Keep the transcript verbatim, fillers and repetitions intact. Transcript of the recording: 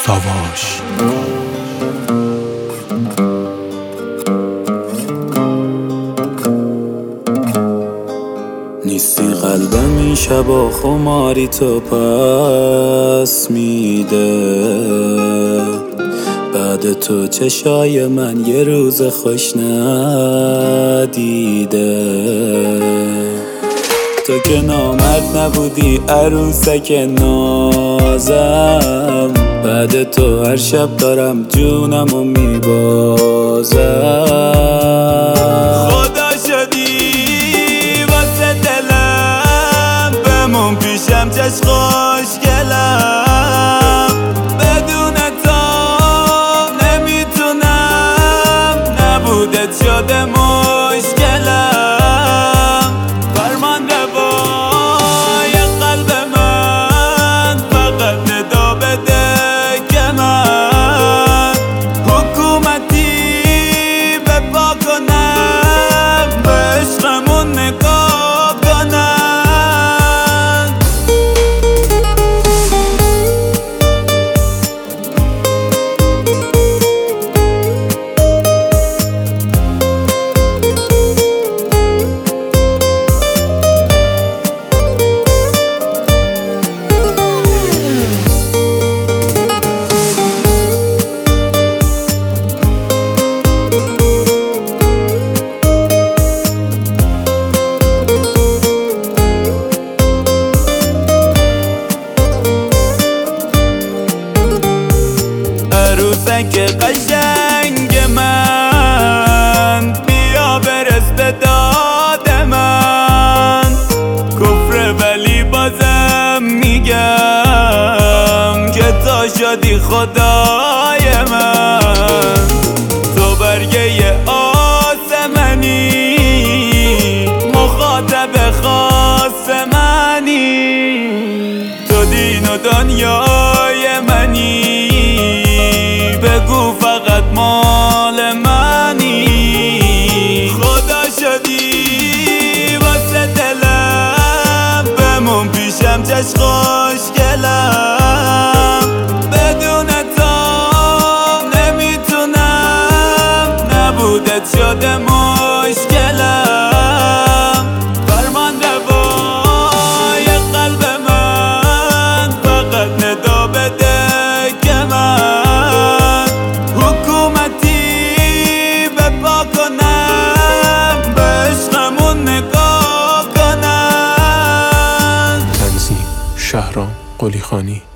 ساواش. نیستی قلبم این شبا خماری تو پس میده، بعد تو چشای من یه روز خوش ندیده. تو که نامرد نبودی عروسک نازم، بعد تو هر شب دارم جونمو میبازم. خدا شدی واسه دلم، بمون پیشم چش خوشگلم. بدون تو نمیتونم، نبودت شده مشکلم. فرمان روای قلب من، فقط ندا بده که من حکومتی بپا کنم، به عشقمون نگاه کنم. عروسک قشنگ من، بیا برس به داد من. کفر ولی بازم میگم که تو شدی خدای من. تو برگه آسمنی، مخاطب خاص منی. تو دین و دنیای منی، بگو فقط مال منی. خدا شدی واسه دلم، بمون پیشم چش خوشگلم. بدون تو نمیتونم، نبودت شده مشکلم. فرمان روای قلب من، فقط ندا بده که من حکومتی بپا کنم، به عشقمون نگاه کنم. تنظیم شهرام قلیخانی.